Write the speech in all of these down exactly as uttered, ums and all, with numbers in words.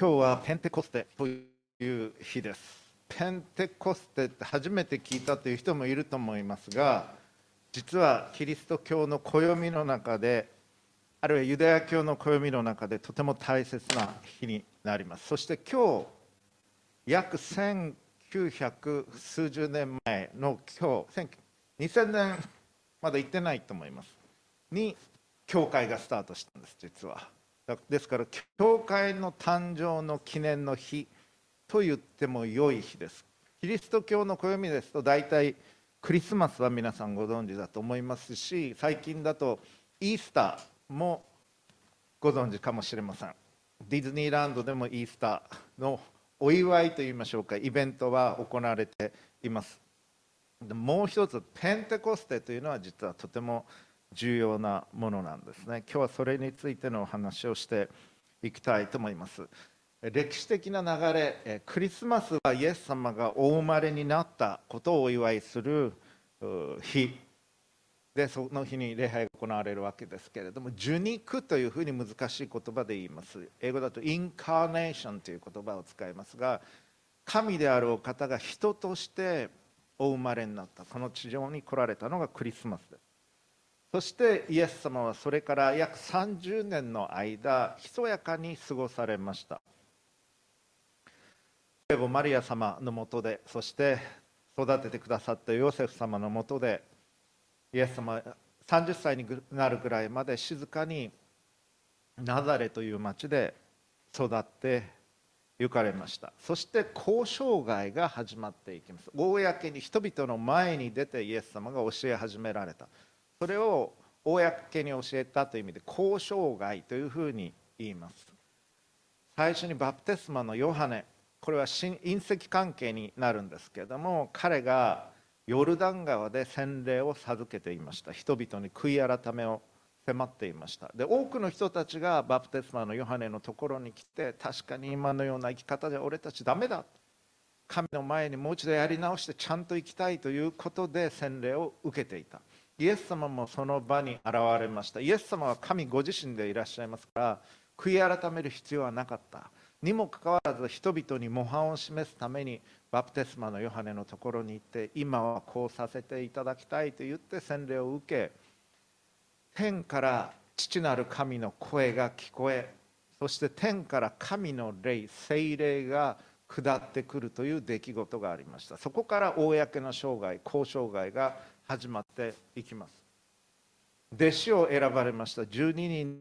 今日はペンテコステという日です。ペンテコステって初めて聞いたという人もいると思いますが、実はキリスト教の暦の中で、あるいはユダヤ教の暦の中でとても大切な日になります。そして今日、約せんきゅうひゃく数十年前の今日、にせんねんまだ行ってないと思いますに教会がスタートしたんです。実はですから教会の誕生の記念の日と言っても良い日です。キリスト教の暦ですと大体クリスマスは皆さんご存知だと思いますし、最近だとイースターもご存知かもしれません。ディズニーランドでもイースターのお祝いといいましょうか、イベントは行われています。でもう一つ、ペンテコステというのは実はとても重要なものなんですね。今日はそれについてのお話をしていきたいと思います。歴史的な流れ、クリスマスはイエス様がお生まれになったことをお祝いする日で、その日に礼拝が行われるわけですけれども、受肉というふうに難しい言葉で言います。英語だとインカーネーションという言葉を使いますが、神であるお方が人としてお生まれになった、この地上に来られたのがクリスマスです。そしてイエス様はそれから約さんじゅうねんの間、ひそやかに過ごされました。聖母マリア様のもとで、そして育ててくださったヨセフ様のもとで、イエス様さんじゅっさいになるぐらいまで静かにナザレという町で育って行かれました。そして交渉外が始まっていきます。公に人々の前に出てイエス様が教え始められた。それを公に教えたという意味で交渉外というふうに言います。最初にバプテスマのヨハネ、これは親戚関係になるんですけれども、彼がヨルダン川で洗礼を授けていました。人々に悔い改めを迫っていました。で、多くの人たちがバプテスマのヨハネのところに来て、確かに今のような生き方じゃ俺たちダメだ、神の前にもう一度やり直してちゃんと生きたいということで洗礼を受けていた。イエス様もその場に現れました。イエス様は神ご自身でいらっしゃいますから、悔い改める必要はなかったにもかかわらず、人々に模範を示すためにバプテスマのヨハネのところに行って、今はこうさせていただきたいと言って洗礼を受け、天から父なる神の声が聞こえ、そして天から神の霊、聖霊が下ってくるという出来事がありました。そこから公の生涯、交渉外が始まっていきます。弟子を選ばれましたじゅうににん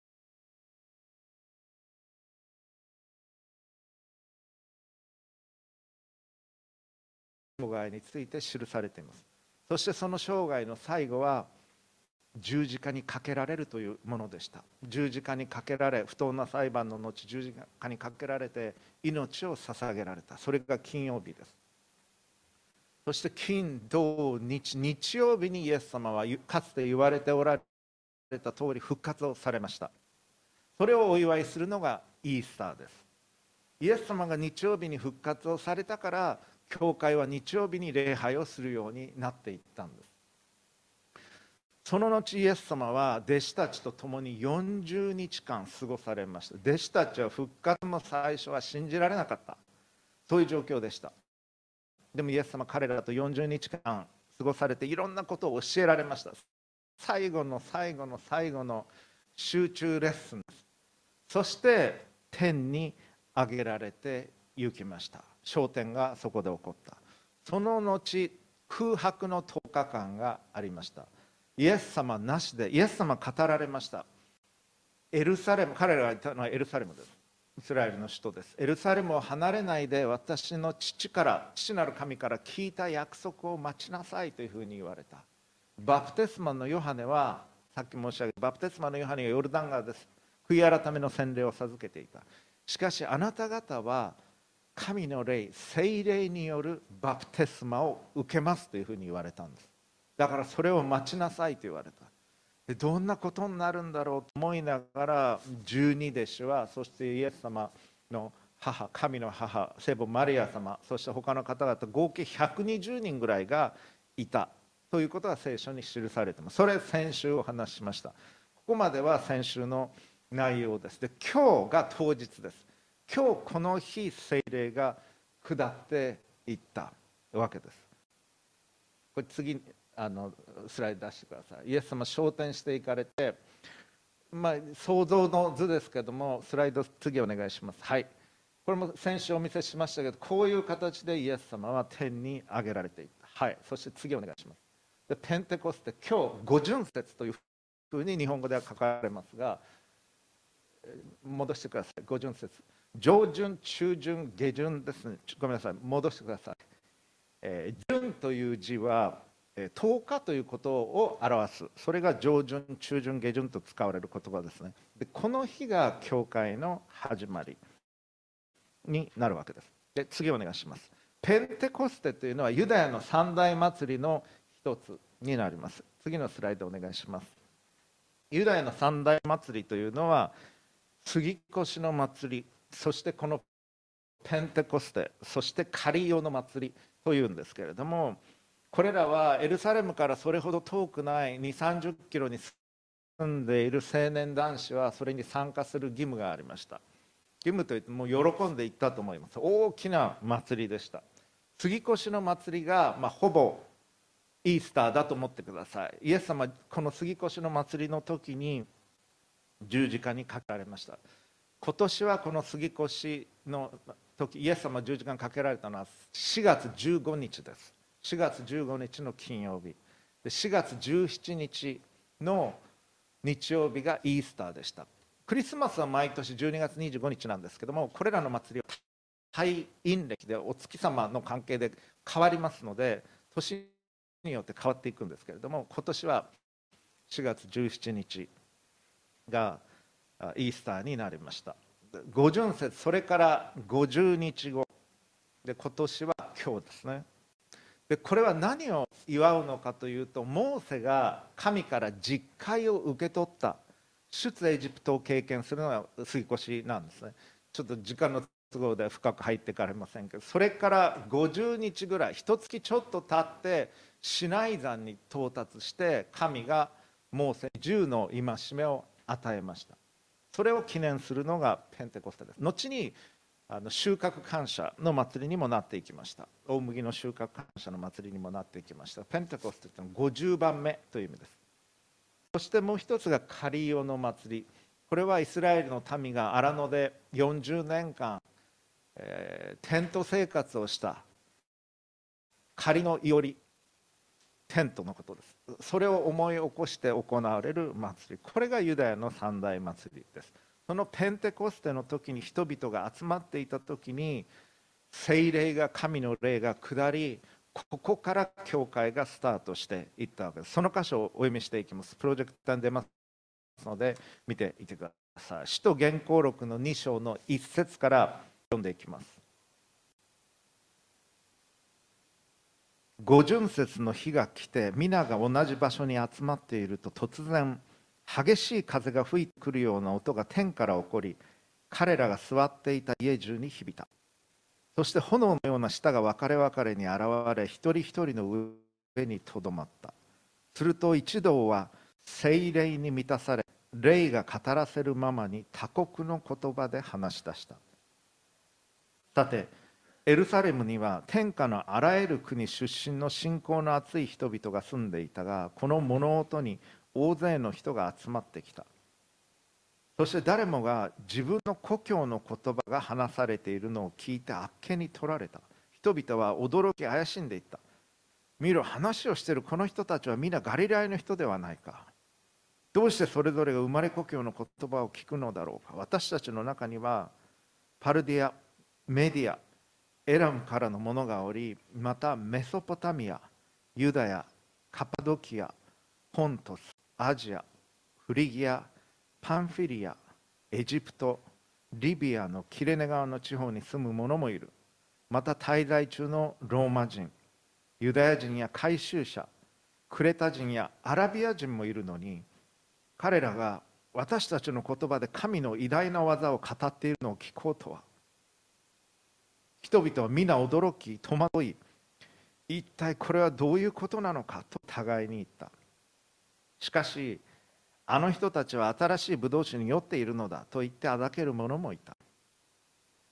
生涯について記されています。そしてその生涯の最後は十字架にかけられるというものでした。十字架にかけられ、不当な裁判の後十字架にかけられて命を捧げられた。それが金曜日です。そして金土日、日曜日にイエス様はかつて言われておられた通り復活をされました。それをお祝いするのがイースターです。イエス様が日曜日に復活をされたから、教会は日曜日に礼拝をするようになっていったんです。その後イエス様は弟子たちと共によんじゅうにちかん過ごされました。弟子たちは復活も最初は信じられなかった、そういう状況でした。でもイエス様、彼らとよんじゅうにちかん過ごされて、いろんなことを教えられました。最後の最後の最後の集中レッスンです。そして天に上げられて行きました。昇天がそこで起こった。その後空白のとおかかんがありました。イエス様なしで、イエス様語られました。エルサレム、彼らがいたのはエルサレムです。イスラエルの首都です。エルサレムを離れないで、私の父から父なる神から聞いた約束を待ちなさいというふうに言われた。バプテスマのヨハネは、さっき申し上げたバプテスマのヨハネがヨルダン川です。悔い改めの洗礼を授けていた。しかしあなた方は神の霊、聖霊によるバプテスマを受けますというふうに言われたんです。だからそれを待ちなさいと言われた。でどんなことになるんだろうと思いながら、じゅうに弟子は、そしてイエス様の母、神の母聖母マリア様、そして他の方々合計ひゃくにじゅうにんぐらいがいたということが聖書に記されています。それ先週お話ししました。ここまでは先週の内容です。で今日が当日です。 今日この日聖霊が下っていったわけです。これ次あのスライド出してください。イエス様昇天していかれて、まあ、想像の図ですけども、スライド次お願いします。はい、これも先週お見せしましたけど、こういう形でイエス様は天に上げられていった。はい、そして次お願いします。でペンテコステ、今日五巡節というふうに日本語では書かれますが、戻してください。五巡節、上旬、中旬、下旬ですね。ごめんなさい、戻してください。えー、旬という字はとおかということを表す。それが上旬、中旬、下旬と使われる言葉ですね。でこの日が教会の始まりになるわけです。で次お願いします。ペンテコステというのはユダヤの三大祭りの一つになります。次のスライドお願いします。ユダヤの三大祭りというのは杉越の祭り、そしてこのペンテコステ、そしてカリオの祭りというんですけれども、これらはエルサレムからそれほど遠くないにじゅう、さんじゅっキロに住んでいる青年男子はそれに参加する義務がありました。義務といっても喜んでいったと思います。大きな祭りでした。杉越の祭りが、まあ、ほぼイースターだと思ってください。イエス様この杉越の祭りの時に十字架にかけられました。今年はこの杉越の時、イエス様十字架にかけられたのはしがつじゅうごにちです。しがつじゅうごにちの金曜日で、しがつじゅうしちにちの日曜日がイースターでした。クリスマスは毎年じゅうにがつにじゅうごにちなんですけども、これらの祭りは太陰暦でお月様の関係で変わりますので、年によって変わっていくんですけれども、今年はしがつじゅうしちにちがイースターになりました。五巡節、それからごじゅうにちごで、今年は今日ですね。でこれは何を祝うのかというと、モーセが神から実戒を受け取った出エジプトを経験するのが杉越なんですね。ちょっと時間の都合で深く入っていかれませんけど、それからごじゅうにちぐらい、一月ちょっと経ってシナイ山に到達して、神がモーセにじゅうの戒めを与えました。それを記念するのがペンテコステです。後にあの収穫感謝の祭りにもなっていきました。大麦の収穫感謝の祭りにもなっていきました。ペンテコステというのはごじゅうばんめという意味です。そしてもう一つがカリオの祭り。これはイスラエルの民が荒野でよんじゅうねんかん、えー、テント生活をした仮のいおり、テントのことです。それを思い起こして行われる祭り、これがユダヤの三大祭りです。そのペンテコステの時に人々が集まっていた時に、聖霊が、神の霊が下り、ここから教会がスタートしていったわけです。その箇所をお読みしていきます。プロジェクターに出ますので見ていてください。使徒言行録のに章のいっ節から読んでいきます。五巡節の日が来て、皆が同じ場所に集まっていると、突然激しい風が吹いてくるような音が天から起こり、彼らが座っていた家中に響いた。そして炎のような舌が分かれ分かれに現れ、一人一人の上にとどまった。すると一同は聖霊に満たされ、霊が語らせるままに他国の言葉で話し出した。さてエルサレムには天下のあらゆる国出身の信仰の厚い人々が住んでいたが、この物音に大勢の人が集まってきた。そして誰もが自分の故郷の言葉が話されているのを聞いてあっけに取られた。人々は驚き怪しんでいった。見ろ、話をしているこの人たちは皆ガリラヤの人ではないか。どうしてそれぞれが生まれ故郷の言葉を聞くのだろうか。私たちの中にはパルディア、メディア、エラムからの者がおり、またメソポタミア、ユダヤ、カパドキア、ポントス、アジア、フリギア、パンフィリア、エジプト、リビアのキレネ川の地方に住む者もいる。また滞在中のローマ人、ユダヤ人や改宗者、クレタ人やアラビア人もいるのに、彼らが私たちの言葉で神の偉大な技を語っているのを聞こうとは。人々は皆驚き戸惑い、一体これはどういうことなのかと互いに言った。しかしあの人たちは新しいブドウ酒に酔っているのだと言ってあだける者もいた。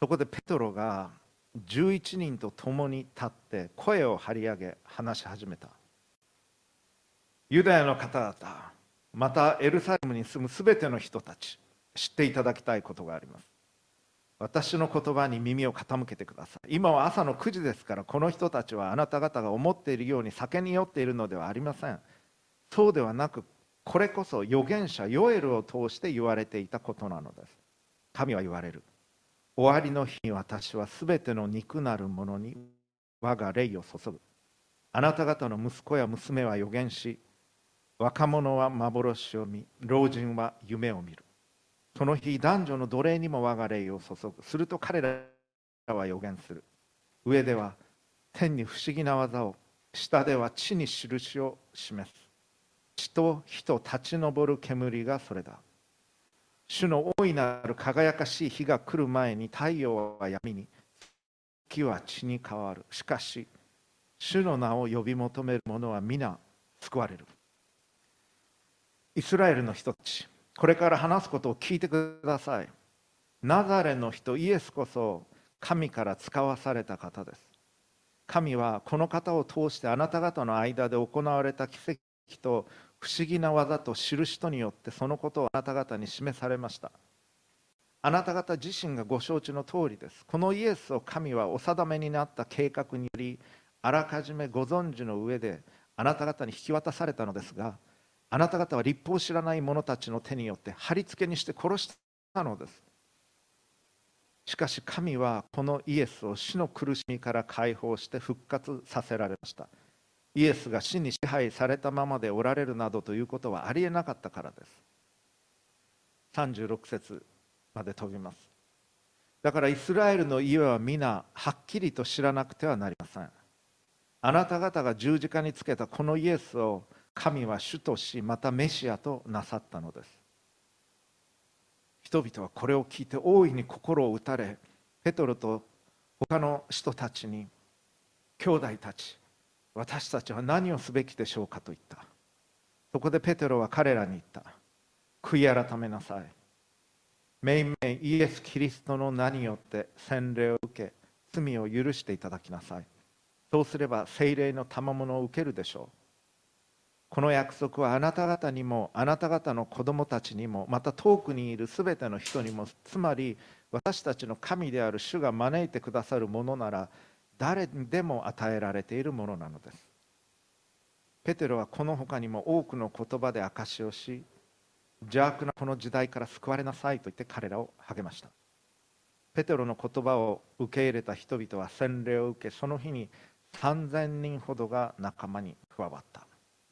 そこでペトロがじゅういちにんと共に立って声を張り上げ話し始めた。ユダヤの方々、またエルサレムに住むすべての人たち、知っていただきたいことがあります。私の言葉に耳を傾けてください。今は朝のくじですから、この人たちはあなた方が思っているように酒に酔っているのではありません。そうではなく、これこそ預言者ヨエルを通して言われていたことなのです。神は言われる。終わりの日に私はすべての肉なるものに我が霊を注ぐ。あなた方の息子や娘は預言し、若者は幻を見、老人は夢を見る。その日、男女の奴隷にも我が霊を注ぐ。すると彼らは預言する。上では天に不思議な技を、下では地に印を示す。地と火と立ち上る煙がそれだ。主の大いなる輝かしい日が来る前に太陽は闇に、月は血に変わる。しかし、主の名を呼び求める者は皆救われる。イスラエルの人たち、これから話すことを聞いてください。ナザレの人イエスこそ神から使わされた方です。神はこの方を通してあなた方の間で行われた奇跡と不思議な技と印とによってそのことをあなた方に示されました。あなた方自身がご承知の通りです。このイエスを神はお定めになった計画によりあらかじめご存知の上であなた方に引き渡されたのですが、あなた方は律法を知らない者たちの手によって貼り付けにして殺したのです。しかし神はこのイエスを死の苦しみから解放して復活させられました。イエスが死に支配されたままでおられるなどということはありえなかったからです。さんじゅうろく節まで飛びます。だからイスラエルの家は皆はっきりと知らなくてはなりません。あなた方が十字架につけたこのイエスを神は主とし、またメシアとなさったのです。人々はこれを聞いて大いに心を打たれ、ペトロと他の人たちに、兄弟たち、私たちは何をすべきでしょうかと言った。そこでペテロは彼らに言った。悔い改めなさい。めいめいイエス・キリストの名によって洗礼を受け、罪を許していただきなさい。そうすれば聖霊の賜物を受けるでしょう。この約束はあなた方にも、あなた方の子供たちにも、また遠くにいるすべての人にも、つまり私たちの神である主が招いてくださるものなら、誰にでも与えられているものなのです。ペテロはこの他にも多くの言葉で証しをし、邪悪なこの時代から救われなさいと言って彼らを励ました。ペテロの言葉を受け入れた人々は洗礼を受け、その日にさんぜんにんほどが仲間に加わった。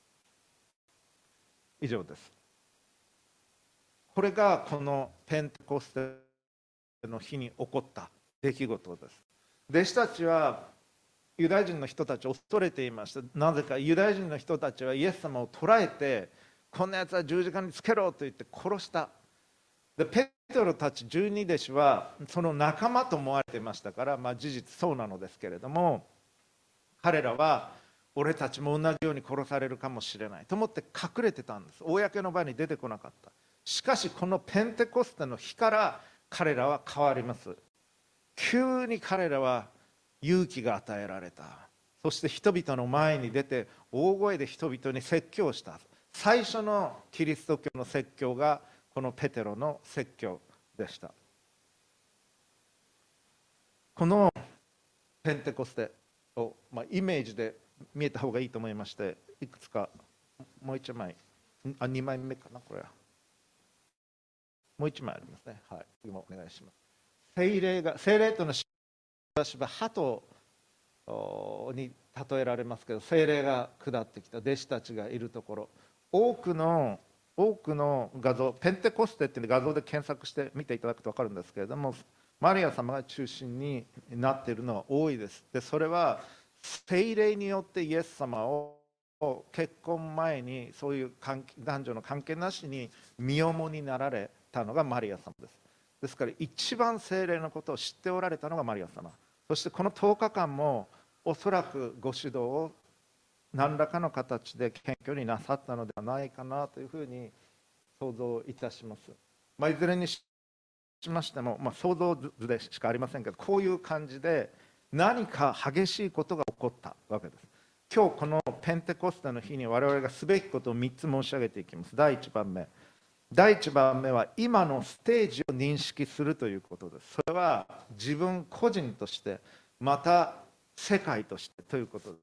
以上です。これがこのペンテコステの日に起こった出来事です。弟子たちはユダヤ人の人たちを恐れていました。なぜかユダヤ人の人たちはイエス様を捕らえて、こんなやつは十字架につけろと言って殺した。でペテロたち十二弟子はその仲間と思われていましたから、まあ、事実そうなのですけれども、彼らは俺たちも同じように殺されるかもしれないと思って隠れてたんです。公の場に出てこなかった。しかしこのペンテコステの日から彼らは変わります。急に彼らは勇気が与えられた。そして人々の前に出て大声で人々に説教した。最初のキリスト教の説教がこのペテロの説教でした。このペンテコステを、まあ、イメージで見えた方がいいと思いまして、いくつかもう一枚、あにまいめかな、これはもう一枚ありますね。はい、今お願いします。聖霊が、聖霊とのしば鳩に例えられますけど、聖霊が下ってきた弟子たちがいるところ、多くの多くの画像、ペンテコステっていう画像で検索して見ていただくと分かるんですけれども、マリア様が中心になっているのは多いです。でそれは聖霊によってイエス様を結婚前にそういう男女の関係なしに身重になられたのがマリア様です。ですから一番聖霊のことを知っておられたのがマリア様。そしてこのとおかかんもおそらくご指導を何らかの形で謙虚になさったのではないかなというふうに想像いたします。まあ、いずれにししましても、まあ、想像図でしかありませんけど、こういう感じで何か激しいことが起こったわけです。今日このペンテコステの日に我々がすべきことをみっつ申し上げていきます。第いちばんめ。第いちばんめは今のステージを認識するということです。それは自分個人として、また世界としてということです。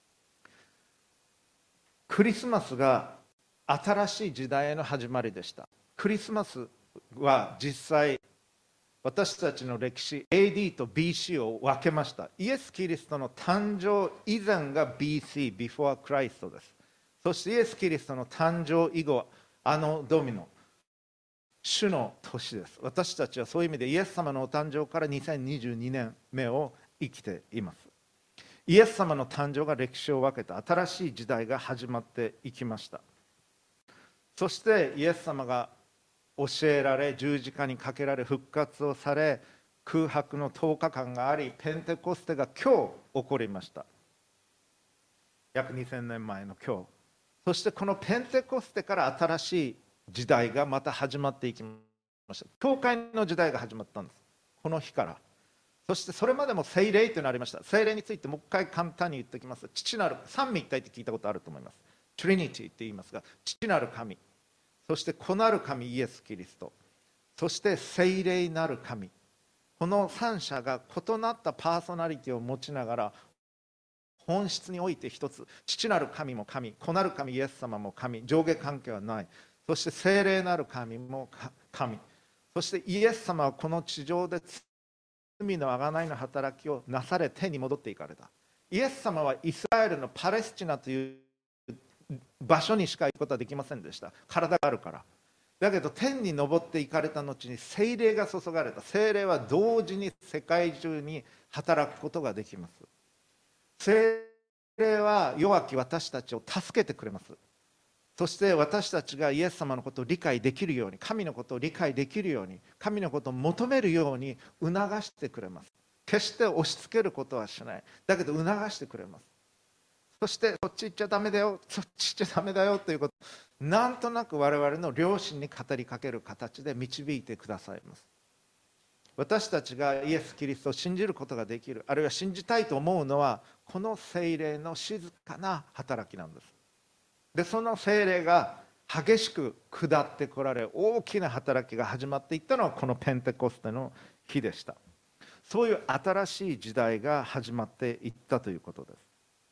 クリスマスが新しい時代への始まりでした。クリスマスは実際私たちの歴史 エーディー と ビーシー を分けました。イエス・キリストの誕生以前が ビーシー Before Christ です。そしてイエス・キリストの誕生以後、あのドミノ、主の年です。私たちはそういう意味でイエス様のお誕生からにせんにじゅうにねんめを生きています。イエス様の誕生が歴史を分けた新しい時代が始まっていきました。そしてイエス様が教えられ、十字架にかけられ、復活をされ、空白のとおかかんがあり、ペンテコステが今日起こりました。約にせんねんまえの今日。そしてこのペンテコステから新しい時代がまた始まっていきました。教会の時代が始まったんです。この日から。そしてそれまでも聖霊というのがありました。聖霊についてもう一回簡単に言っておきます。父なる、三位一体って聞いたことあると思います。トリニティって言いますが、父なる神。そして子なる神イエス・キリスト、そして聖霊なる神、この三者が異なったパーソナリティを持ちながら本質において一つ、父なる神も神、子なる神イエス様も神、上下関係はない。そして聖霊なる神も神、そしてイエス様はこの地上で罪の贖いの働きをなされ天に戻っていかれた。イエス様はイスラエルのパレスチナという場所にしか行くことはできませんでした。体があるから。だけど天に昇っていかれた後に聖霊が注がれた。聖霊は同時に世界中に働くことができます。聖霊は弱き私たちを助けてくれます。そして私たちがイエス様のことを理解できるように、神のことを理解できるように、神のことを求めるように促してくれます。決して押し付けることはしない。だけど促してくれます。そしてそっち行っちゃダメだよ、そっち行っちゃダメだよということ、なんとなく我々の良心に語りかける形で導いてくださいます。私たちがイエス・キリストを信じることができる、あるいは信じたいと思うのはこの聖霊の静かな働きなんです。でその聖霊が激しく下ってこられ、大きな働きが始まっていったのはこのペンテコステの日でした。そういう新しい時代が始まっていったということです。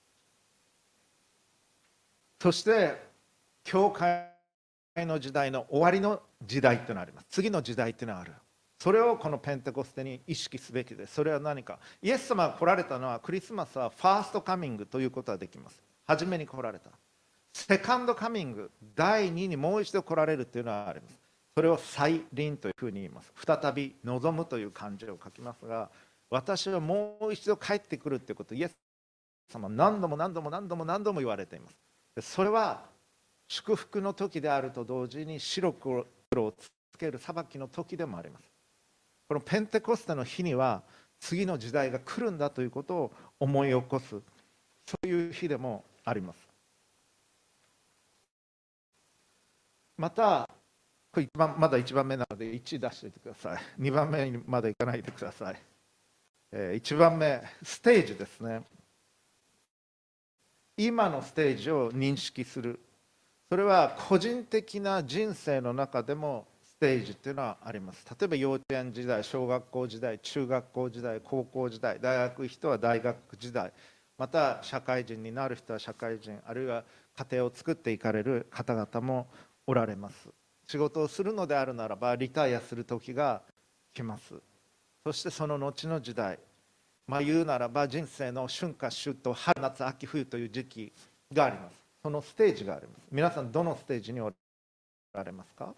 そして教会の時代の終わりの時代というのがあります。次の時代というのがある。それをこのペンテコステに意識すべきです。それは何か。イエス様が来られたのは、クリスマスはファーストカミングということができます。初めに来られた。セカンドカミング、第二にもう一度来られるというのはあります。それを再臨というふうに言います。再び望むという漢字を書きますが、私はもう一度帰ってくるということをイエス様は何度も何度も何度も何度も言われています。それは祝福の時であると同時に白黒をつける裁きの時でもあります。このペンテコステの日には次の時代が来るんだということを思い起こす、そういう日でもあります。またこれ一番まだいちばんめなのでいち出しておいてください。にばんめにまだいかないでください。えー、いちばんめステージですね。今のステージを認識する。それは個人的な人生の中でもステージというのはあります。例えば幼稚園時代、小学校時代、中学校時代、高校時代、大学人は大学時代、また社会人になる人は社会人、あるいは家庭を作っていかれる方々もおられます。仕事をするのであるならばリタイアする時が来ます。そしてその後の時代、まあ、言うならば人生の春夏秋冬、春夏秋冬という時期があります。そのステージがあります。皆さんどのステージにおられますか？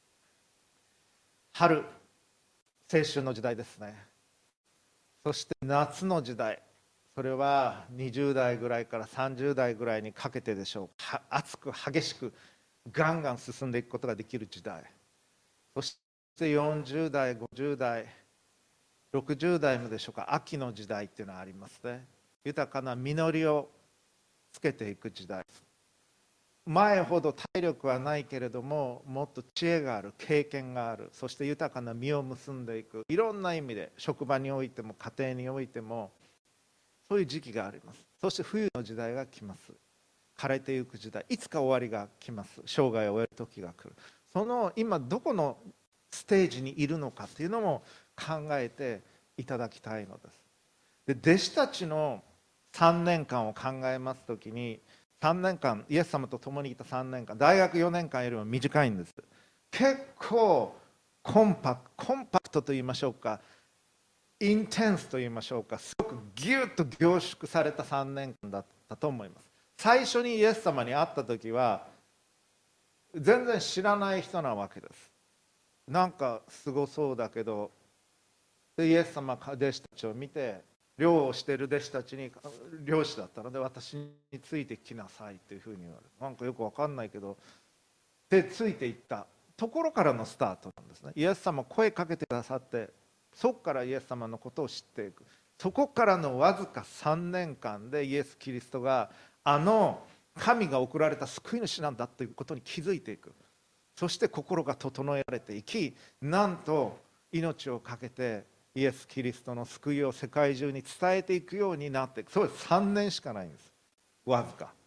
春、青春の時代ですね。そして夏の時代、それはにじゅう代ぐらいからさんじゅう代ぐらいにかけてでしょう。熱く激しくガンガン進んでいくことができる時代。そしてよんじゅう代、ごじゅう代、ろくじゅう代もでしょうか、秋の時代っていうのがありますね。豊かな実りをつけていく時代。 前ほど体力はないけれども、もっと知恵がある、経験がある、そして豊かな実を結んでいく、いろんな意味で職場においても家庭においてもそういう時期があります。そして冬の時代が来ます。枯れていく時代、いつか終わりが来ます。生涯を終える時が来る。その今どこのステージにいるのかというのも考えていただきたいのです。で、弟子たちのさんねんかんを考えますときに、さんねんかん、イエス様と共にいたさんねんかん、大学よねんかんよりも短いんです。結構コンパクコンパクトと言いましょうか、インテンスと言いましょうか、すごくギュッと凝縮されたさんねんかんだったと思います。最初にイエス様に会った時は全然知らない人なわけです。なんかすごそうだけど、でイエス様が弟子たちを見て、漁をしている弟子たちに、漁師だったので私についてきなさいというふうに言われる。なんかよくわかんないけど、でついていったところからのスタートなんですね。イエス様声かけてくださって、そこからイエス様のことを知っていく。そこからのわずかさんねんかんでイエス・キリストがあの神が送られた救い主なんだということに気づいていく。そして心が整えられていき、なんと命を懸けてイエス・キリストの救いを世界中に伝えていくようになっていく。そうです。さんねんしかないんです。わずか。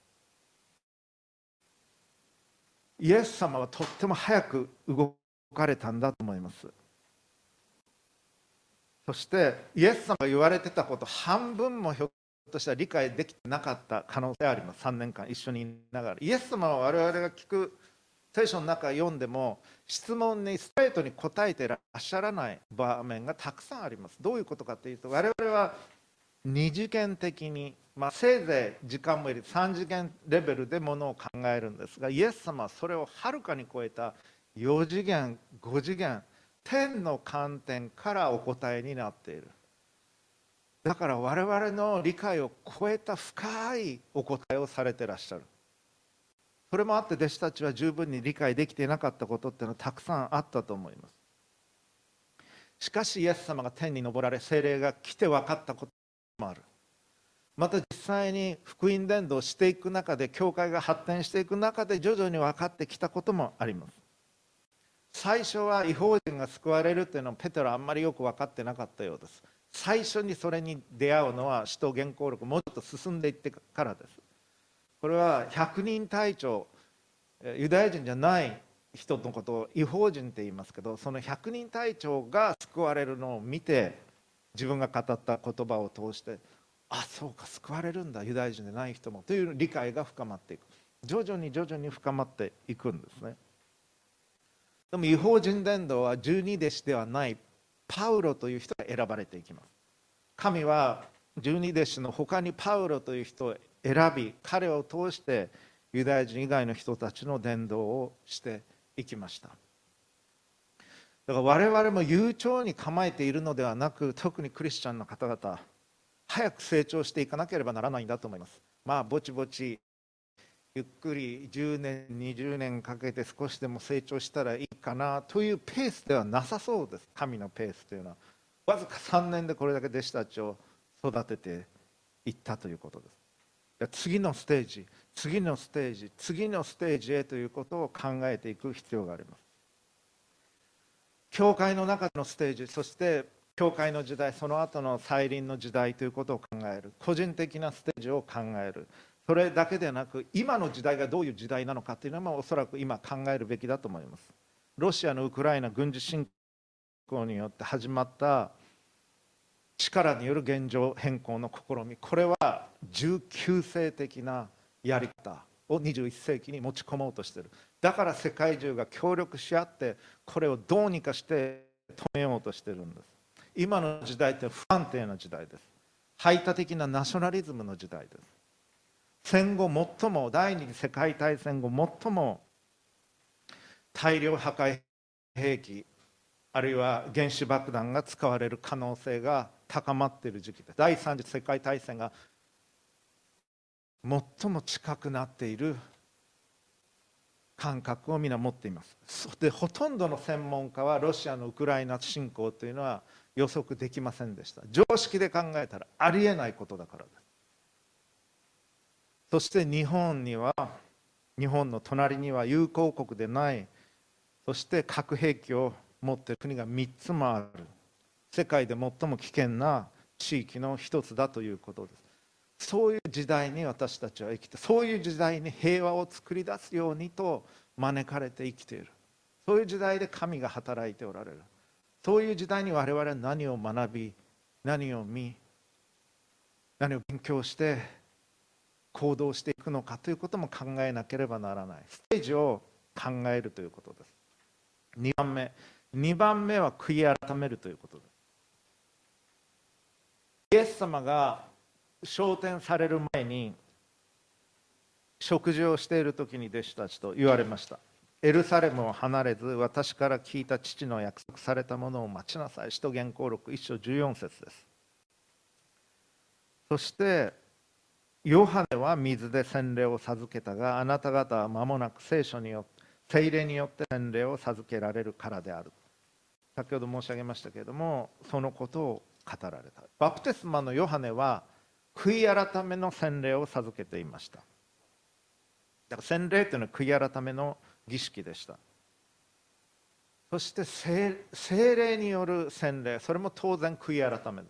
イエス様はとっても早く動かれたんだと思います。そしてイエス様が言われてたこと半分もひょっとしたら理解できてなかった可能性あります。さんねんかん一緒にいながら。イエス様は我々が聞く聖書の中読んでも質問にストレートに答えていらっしゃらない場面がたくさんあります。どういうことかというと、我々は二次元的に、まあ、せいぜい時間もいりさん次元レベルでものを考えるんですが、イエス様はそれをはるかに超えたよ次元ご次元天の観点からお答えになっている。だから我々の理解を超えた深いお答えをされていらっしゃる。それもあって弟子たちは十分に理解できていなかったことっていうのはたくさんあったと思います。しかしイエス様が天に昇られ聖霊が来て分かったこともある。また実際に福音伝道をしていく中で教会が発展していく中で徐々に分かってきたこともあります。最初は異邦人が救われるというのをペテロはあんまりよく分かってなかったようです。最初にそれに出会うのは使徒原稿録もうちょっと進んでいってからです。これは百人隊長、ユダヤ人じゃない人のことを異邦人って言いますけど、その百人隊長が救われるのを見て自分が語った言葉を通して、あ、そうか、救われるんだユダヤ人でない人もという理解が深まっていく。徐々に徐々に深まっていくんですね。でも異邦人伝道は十二弟子ではないパウロという人が選ばれていきます。神は十二弟子の他にパウロという人を選び、彼を通してユダヤ人以外の人たちの伝道をしていきました。だから我々も悠長に構えているのではなく、特にクリスチャンの方々早く成長していかなければならないんだと思います。まあぼちぼちゆっくりじゅうねんにじゅうねんかけて少しでも成長したらいいかなというペースではなさそうです。神のペースというのはわずかさんねんでこれだけ弟子たちを育てていったということです。次のステージ次のステージ次のステージへということを考えていく必要があります。教会の中のステージ、そして教会の時代、その後の再臨の時代ということを考える。個人的なステージを考える。それだけでなく、今の時代がどういう時代なのかというのもおそらく今考えるべきだと思います。ロシアのウクライナ軍事侵攻によって始まった力による現状変更の試み、これはじゅうきゅう世的なやり方をにじゅういっ世紀に持ち込もうとしている。だから世界中が協力し合ってこれをどうにかして止めようとしているんです。今の時代って不安定な時代です。排他的なナショナリズムの時代です。戦後最も第二次世界大戦後最も大量破壊兵器あるいは原子爆弾が使われる可能性が高まっている時期です。第三次世界大戦が最も近くなっている感覚を皆持っています。でほとんどの専門家はロシアのウクライナ侵攻というのは予測できませんでした。常識で考えたらありえないことだからです。そして日本には日本の隣には友好国でない、そして核兵器を持っている国がみっつもある、世界で最も危険な地域の一つだということです。そういう時代に私たちは生きて、そういう時代に平和を作り出すようにと招かれて生きている。そういう時代で神が働いておられる。そういう時代に我々は何を学び、何を見、何を勉強して行動していくのかということも考えなければならない。ステージを考えるということです。にばんめ、にばんめは悔い改めるということです。イエス様が昇天される前に食事をしている時に弟子たちと言われました。エルサレムを離れず、私から聞いた父の約束されたものを待ちなさい。使徒言行録いっ章じゅうよん節です。そしてヨハネは水で洗礼を授けたが、あなた方は間もなく聖書によって聖霊によって洗礼を授けられるからである。先ほど申し上げましたけれども、そのことを語られた。バプテスマのヨハネは悔い改めの洗礼を授けていました。だから洗礼というのは悔い改めの儀式でした。そして聖霊による洗礼、それも当然悔い改めです。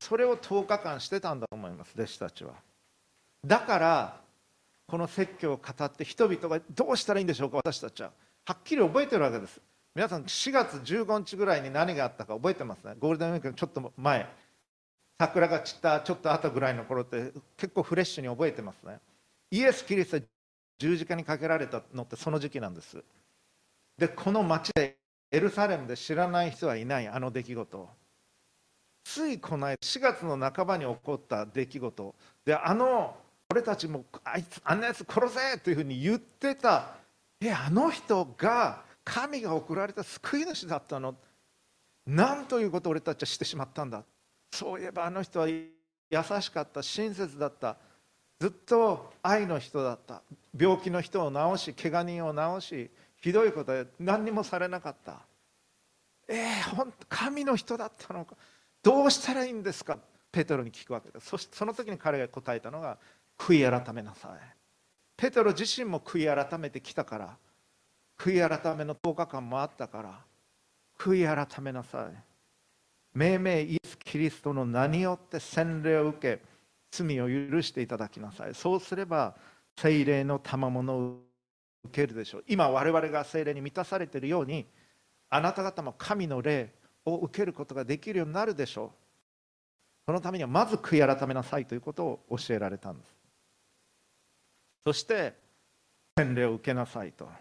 それをとおかかんしてたんだと思います、弟子たちは。だからこの説教を語って人々がどうしたらいいんでしょうか。私たちははっきり覚えてるわけです。皆さんしがつじゅうごにちぐらいに何があったか覚えてますね。ゴールデンウィークのちょっと前、桜が散ったちょっと後ぐらいの頃って結構フレッシュに覚えてますね。イエス・キリスト十字架にかけられたのってその時期なんです。でこの町でエルサレムで知らない人はいない。あの出来事、ついこの間しがつの半ばに起こった出来事で、あの俺たちもあいつあんなやつ殺せというふうに言ってた、えあの人が神が送られた救い主だったの、なんということを俺たちはしてしまったんだ。そういえばあの人は優しかった、親切だった、ずっと愛の人だった、病気の人を治し怪我人を治し、ひどいことは何にもされなかった。えー、本当神の人だったのか、どうしたらいいんですか、ペテロに聞くわけです。そしてその時に彼が答えたのが悔い改めなさい。ペテロ自身も悔い改めてきたから、悔い改めのとおかかんもあったから、悔い改めなさい。命名イエス・キリストの名によって洗礼を受け、罪を許していただきなさい。そうすれば聖霊の賜物を受けるでしょう。今我々が聖霊に満たされているように、あなた方も神の霊を受けることができるようになるでしょう。そのためにはまず悔い改めなさいということを教えられたんです。そして洗礼を受けなさいと。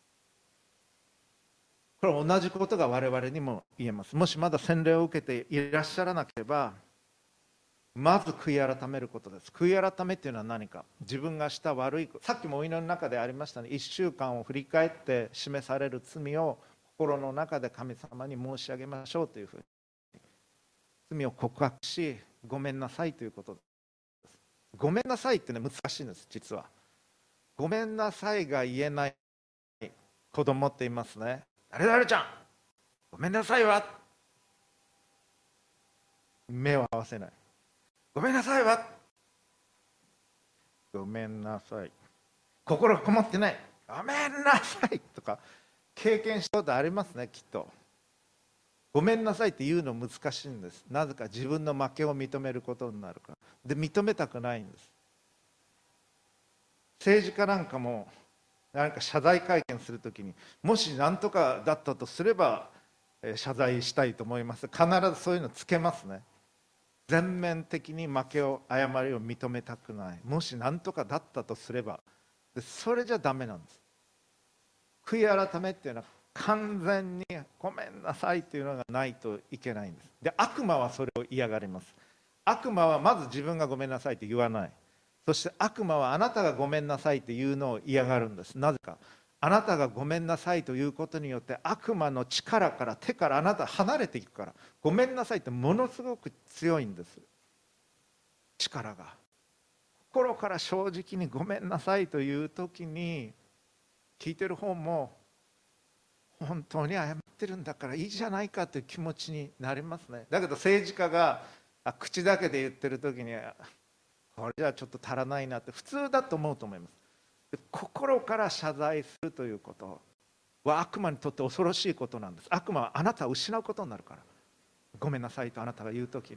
これは同じことが我々にも言えます。もしまだ洗礼を受けていらっしゃらなければ、まず悔い改めることです。悔い改めっていうのは何か、自分がした悪いこと、さっきもお祈りの中でありましたね、いっしゅうかんを振り返って示される罪を心の中で神様に申し上げましょうというふうに、罪を告白しごめんなさいということです。ごめんなさいってね、難しいんです。実はごめんなさいが言えない子供っていますね。誰々ちゃんごめんなさいわ、目を合わせない。ごめんなさいわ、ごめんなさい、心がこもってない、ごめんなさいとか経験したことありますね、きっと。ごめんなさいって言うの難しいんです。なぜか自分の負けを認めることになるから。で認めたくないんです。政治家なんかも何か謝罪会見するときに、もし何とかだったとすれば謝罪したいと思います。必ずそういうのつけますね。全面的に負けを誤りを認めたくない。もし何とかだったとすれば、でそれじゃダメなんです。悔い改めっていうのは完全にごめんなさいというのがないといけないんです。で悪魔はそれを嫌がります。悪魔はまず自分がごめんなさいと言わない。そして悪魔はあなたがごめんなさいというのを嫌がるんです。なぜか、あなたがごめんなさいということによって悪魔の力から手からあなた離れていくから。ごめんなさいってものすごく強いんです、力が。心から正直にごめんなさいという時に、聞いてる方も本当に謝ってるんだからいいじゃないかという気持ちになりますね。だけど政治家が口だけで言ってる時に、これじゃちょっと足らないなって普通だと思うと思います。 心から謝罪するということは悪魔にとって恐ろしいことなんです。悪魔はあなたを失うことになるから。ごめんなさいとあなたが言うときに、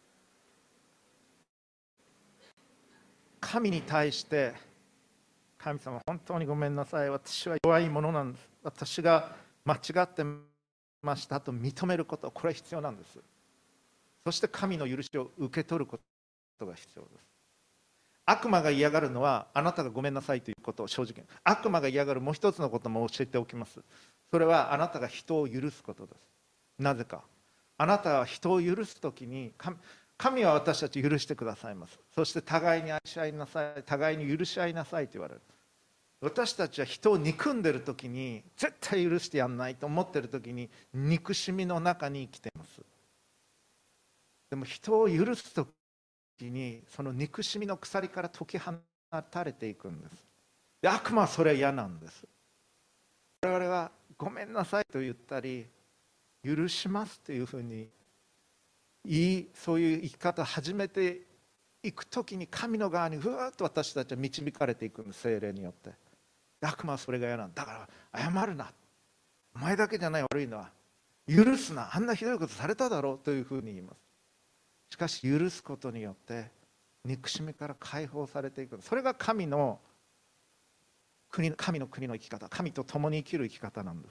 神に対して、神様本当にごめんなさい、私は弱いものなんです、私が間違ってましたと認めること、これは必要なんです。そして神の許しを受け取ることが必要です。悪魔が嫌がるのはあなたがごめんなさいということを正直、悪魔が嫌がるもう一つのことも教えておきます。それはあなたが人を許すことです。なぜか、あなたは人を許すときに、神神は私たち許してくださいます。そして互いに愛し合いなさい、互いに許し合いなさいと言われる。私たちは人を憎んでるときに、絶対許してやんないと思ってるときに、憎しみの中に生きています。でも人を許すときに、その憎しみの鎖から解き放たれていくんです。で、悪魔はそれは嫌なんです。我々はごめんなさいと言ったり、許しますというふうにいい、そういう生き方を始めていくときに、神の側にふわっと私たちは導かれていくんです、聖霊によって。悪魔はそれが嫌なんだ。だから謝るな、お前だけじゃない悪いのは、許すな、あんなひどいことされただろうというふうに言います。しかし許すことによって憎しみから解放されていく。それが神の国、神の国の生き方、神と共に生きる生き方なんです。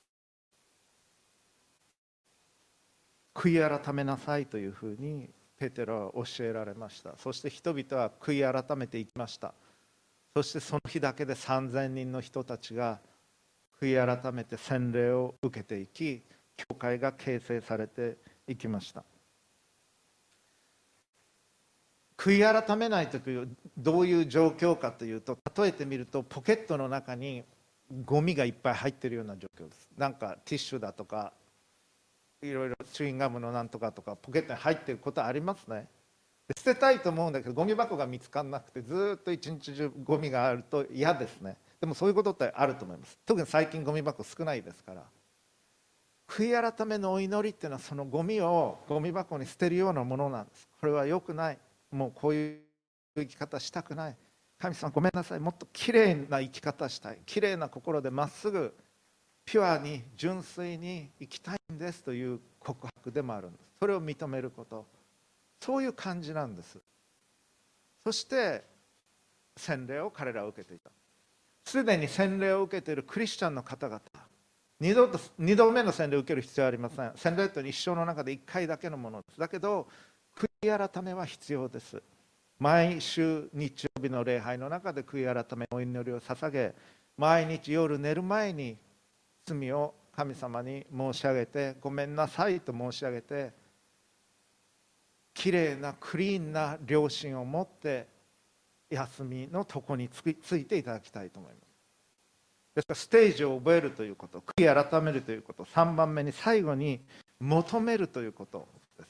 悔い改めなさいというふうにペテロは教えられました。そして人々は悔い改めていきました。そしてその日だけでさんぜんにんの人たちが悔い改めて洗礼を受けていき、教会が形成されていきました。悔い改めないとき、どういう状況かというと、例えてみるとポケットの中にゴミがいっぱい入っているような状況です。なんかティッシュだとかいろいろチューインガムのなんとかとかポケットに入っていることありますね。捨てたいと思うんだけどゴミ箱が見つからなくて、ずっと一日中ゴミがあると嫌ですね。でもそういうことってあると思います。特に最近ゴミ箱少ないですから。悔い改めのお祈りっていうのは、そのゴミをゴミ箱に捨てるようなものなんです。これは良くない、もうこういう生き方したくない、神様ごめんなさい、もっときれいな生き方したい、きれいな心でまっすぐピュアに純粋に生きたいんですという告白でもあるんです。それを認めること、そういう感じなんです。そして洗礼を彼らは受けていた。すでに洗礼を受けているクリスチャンの方々、二度と二度目の洗礼を受ける必要はありません。洗礼というのは一生の中で一回だけのものです。だけど悔い改めは必要です。毎週日曜日の礼拝の中で悔い改めお祈りを捧げ、毎日夜寝る前に罪を神様に申し上げて、ごめんなさいと申し上げて、きれいなクリーンな良心を持って休みの床につついていただきたいと思います。ですからステージを覚えるということ、悔い改めるということ、さんばんめに最後に求めるということです。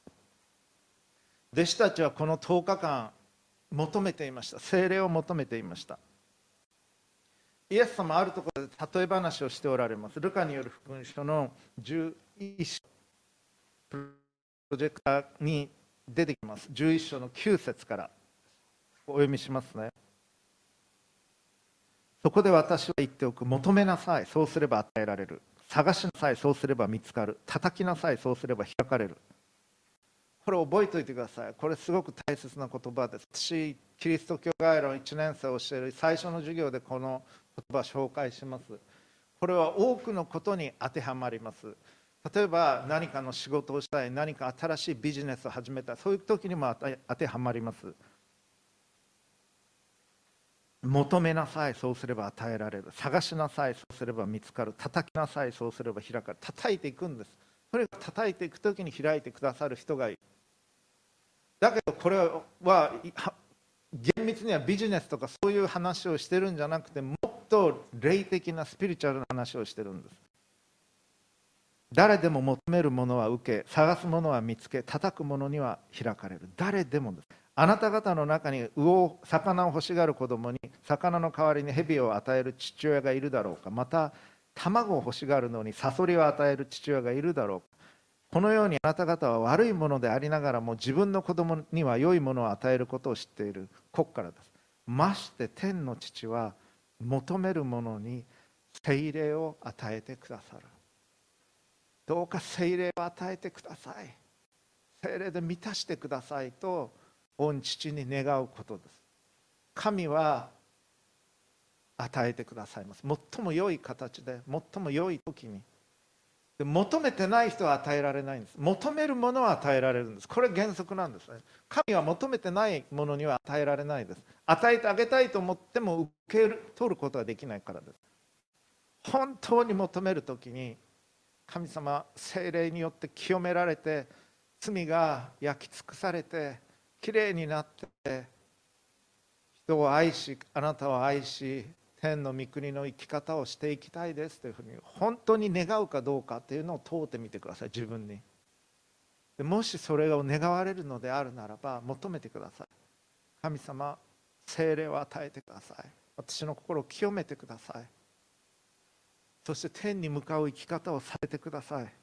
弟子たちはこのとおかかん求めていました。聖霊を求めていました。イエス様あるところで例え話をしておられます。ルカによる福音書のじゅういっ章、プロジェクターに出てきます。じゅういっ章のきゅう節からお読みしますね。そこで私は言っておく、求めなさい、そうすれば与えられる。探しなさい、そうすれば見つかる。叩きなさい、そうすれば開かれる。これ覚えておいてください。これすごく大切な言葉です。私、キリスト教概論いちねん生をしている最初の授業でこの言葉を紹介します。これは多くのことに当てはまります。例えば何かの仕事をしたい、何か新しいビジネスを始めたい、そういう時にも当てはまります。求めなさい、そうすれば与えられる。探しなさい、そうすれば見つかる。叩きなさい、そうすれば開かれる。叩いていくんです。それが叩いていく時に開いてくださる人がいる。だけどこれは厳密にはビジネスとかそういう話をしてるんじゃなくて、もっと霊的なスピリチュアルな話をしてるんです。誰でも求めるものは受け、探すものは見つけ、叩くものには開かれる。誰でもです。あなた方の中に魚、魚を欲しがる子供に魚の代わりに蛇を与える父親がいるだろうか。また卵を欲しがるのにサソリを与える父親がいるだろうか。このようにあなた方は悪いものでありながらも自分の子供には良いものを与えることを知っている。ここからです。 まして天の父は求める者に聖霊を与えてくださる。どうか聖霊を与えてください。聖霊で満たしてくださいと御父に願うことです。神は与えてくださいます。最も良い形で、最も良い時に。で求めてない人は与えられないんです。求めるものは与えられるんです。これ原則なんですね。神は求めてないものには与えられないです。与えてあげたいと思っても受け取ることはできないからです。本当に求める時に神様、聖霊によって清められて、罪が焼き尽くされてきれいになって、人を愛し、あなたを愛し、天の御国の生き方をしていきたいですというふうに本当に願うかどうかというのを問うてみてください。自分に。でもしそれを願われるのであるならば求めてください。神様、聖霊を与えてください。私の心を清めてください。そして天に向かう生き方をさせてください。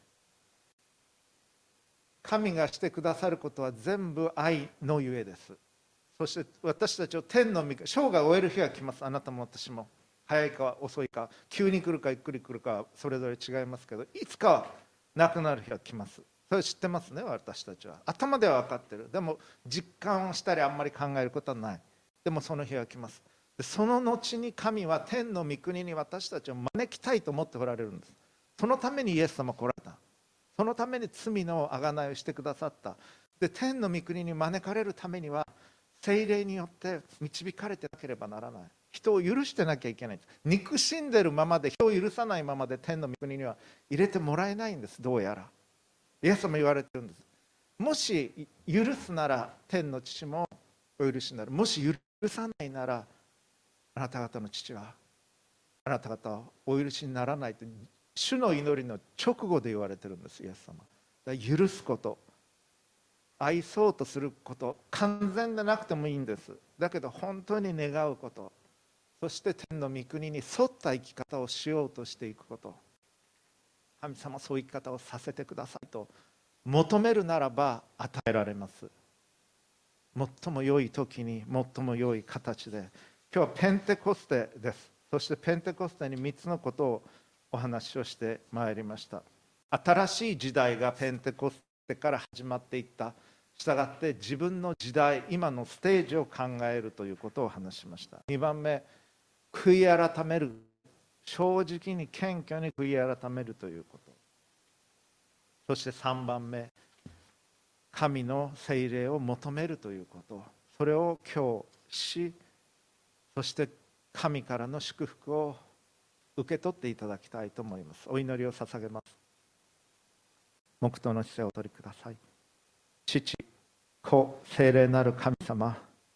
神がしてくださることは全部愛のゆえです。そして私たちを天の御国、生涯を終える日が来ます。あなたも私も。早いか遅いか、急に来るかゆっくり来るかはそれぞれ違いますけど、いつかは亡くなる日が来ます。それ知ってますね、私たちは。頭では分かってる。でも実感をしたりあんまり考えることはない。でもその日が来ます。でその後に神は天の御国に私たちを招きたいと思っておられるんです。そのためにイエス様来られた。そのために罪の贖いをしてくださった。で天の御国に招かれるためには聖霊によって導かれてなければならない。人を許してなきゃいけない。憎しんでるままで、人を許さないままで天の御国には入れてもらえないんです。どうやらイエス様言われてるんです。もし許すなら天の父もお許しになる。もし許さないならあなた方の父はあなた方はお許しにならないと主の祈りの直後で言われてるんです。イエス様だから許すこと、愛そうとすること、完全でなくてもいいんです。だけど本当に願うこと、そして天の御国に沿った生き方をしようとしていくこと、神様そういう生き方をさせてくださいと求めるならば与えられます。最も良い時に最も良い形で。今日はペンテコステです。そしてペンテコステにみっつのことをお話をしてまいりました。新しい時代がペンテコステから始まっていった。したがって自分の時代、今のステージを考えるということを話しました。にばんめ、悔い改める。正直に謙虚に悔い改めるということ。そしてさんばんめ、神の聖霊を求めるということ。それを今日し、そして神からの祝福を受け取っていただきたいと思います。お祈りを捧げます。黙祷の姿勢をお取りください。父、子、聖霊なる神様、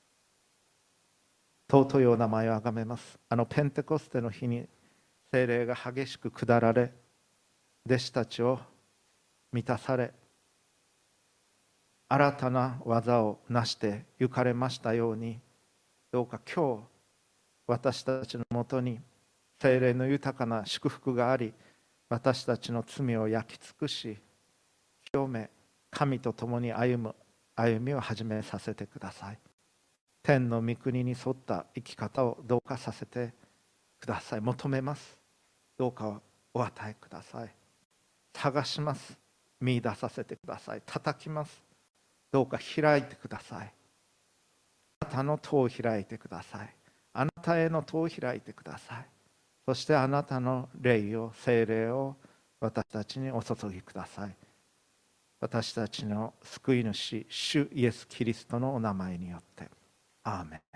尊いお名前をあがめます。あのペンテコステの日に聖霊が激しく下られ、弟子たちを満たされ、新たな技を成して行かれましたように、どうか今日私たちのもとに聖霊の豊かな祝福があり、私たちの罪を焼き尽くし清め、神と共に歩む歩みを始めさせてください。天の御国に沿った生き方をどうかさせてください。求めます。どうかお与えください。探します。見出させてください。叩きます。どうか開いてください。あなたの戸を開いてください。あなたへの戸を開いてください。そしてあなたの霊を、聖霊を私たちにお注ぎください。私たちの救い主、主イエス・キリストのお名前によって。アーメン。